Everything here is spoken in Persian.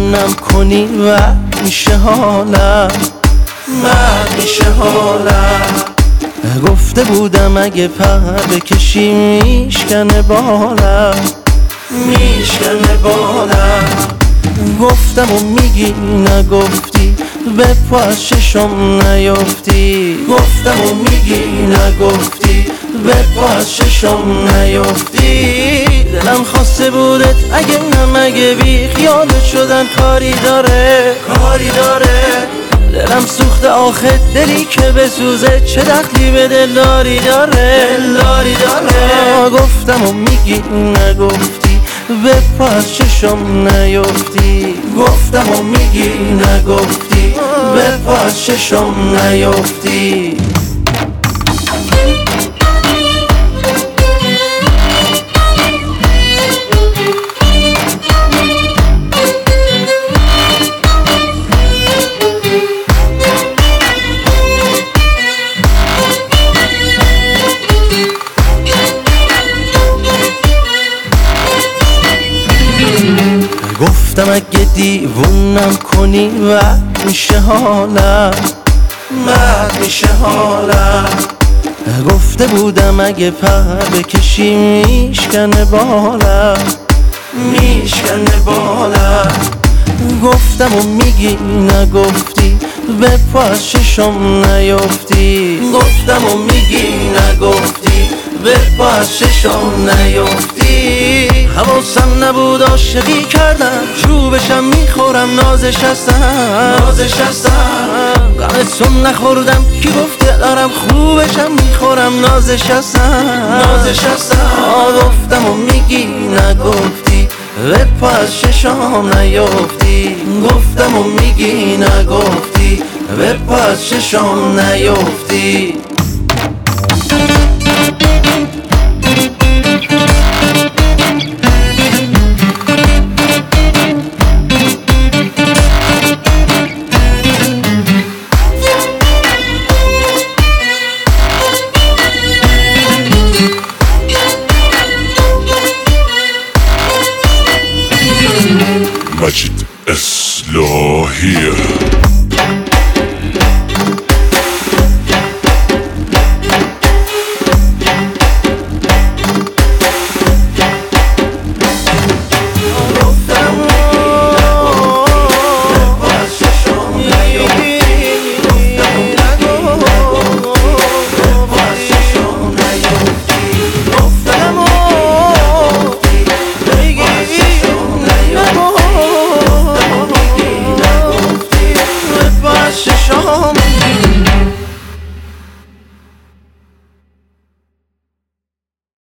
دیوونم کنی و میشه حالم، بعد میشه حالم. گفته بودم اگه پر بکشی میشکنه بالم، میشکنه بالم. گفتم و میگی نگفتی، به پا از چشم نیفتی. گفتم و میگی نگفتی، به پا از چشم نیفتی. دلم خواسته بودت اگه نمگه بی خیالت شدن کاری داره، کاری داره. دلم سوخته آخه دلی که بسوزه چه دخلی به دلداری داره، دلداری داره. گفتم و میگی نگفتی، به پا از چشم نیفتی. گفتم و میگی نگفتی، به پا از چشم نیفتی. گفتم اگه دیوونم کنی و میشه حالم، بعد میشه حالم. گفته بودم اگه پر بکشی میشکنه بالم، میشکنه بالم. گفتم و میگی نگفتی، به پا از چشم نیفتی. گفتم و میگی نگفتی، به پا از چشم نیفتی. حواسم نبود عاشقی کردم، چوبشم میخورم نازش هستم، نازش هستم. غمتون نخوردم کی گفته دارم، خوبشم میخورم نازش هستم، نازش هستم. گفتم و میگی نگفتی، به پا از چشم نیفتی. گفتم و میگی نگفتی، به پا از چشم نیفتی.